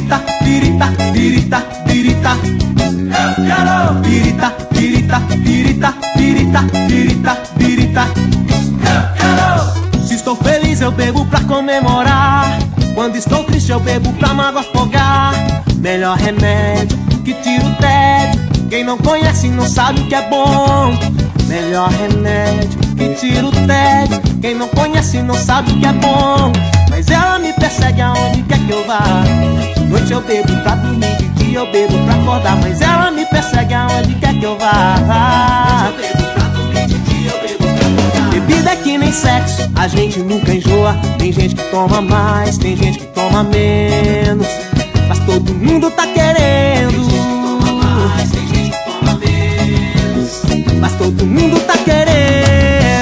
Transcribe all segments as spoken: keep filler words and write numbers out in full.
pirita, pirita, pirita, pirita. Eu quero pirita, pirita, pirita, pirita, pirita, pirita. Eu quero. Se estou feliz eu bebo pra comemorar. Quando estou triste eu bebo pra mágoa afogar. Melhor remédio que tira o tédio. Quem não conhece não sabe o que é bom. Melhor remédio que tira o tédio. Quem não conhece não sabe o que é bom. Mas ela me persegue aonde quer que eu vá. De noite eu bebo pra dormir, de dia eu bebo pra acordar. Mas ela me persegue aonde quer que eu vá. De noite eu bebo pra dormir, de dia eu bebo pra acordar. Bebida é que nem sexo, a gente nunca enjoa. Tem gente que toma mais, tem gente que toma menos. Mas todo mundo tá querendo. Tem gente que toma menos. Mas todo mundo tá querendo.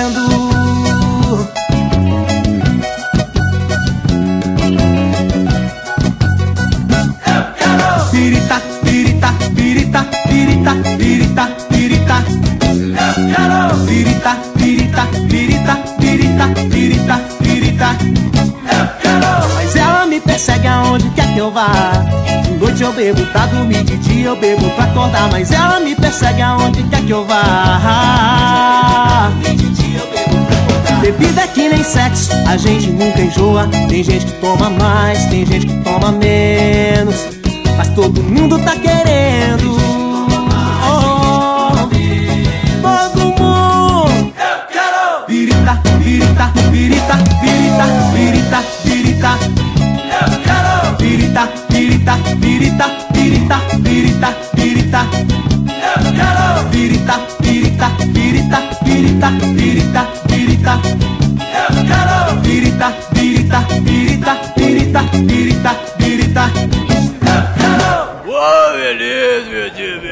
Pirita, pirita, pirita, pirita, pirita, pirita. Eu quero. Pirita, pirita, pirita, pirita, pirita, pirita. Eu quero. Mas ela me persegue aonde quer que eu vá. De noite eu bebo pra dormir, de dia eu bebo pra acordar. Mas ela me persegue aonde quer que eu vá. De dia eu bebo pra acordar. Bebida é que nem sexo, a gente nunca enjoa. Tem gente que toma mais, tem gente que toma menos. Mas todo mundo tá querendo. Oh, todo mundo. Eu quero. Pirita, pirita, pirita, pirita, pirita, pirita. Eu quero. Pirita, pirita, pirita, pirita, pirita, pirita. Eu quero. Pirita, pirita, pirita, pirita, pirita, pirita. Eu quero. Pirita, pirita, pirita, pirita, pirita, pirita. Oh, beleza, meu Deus.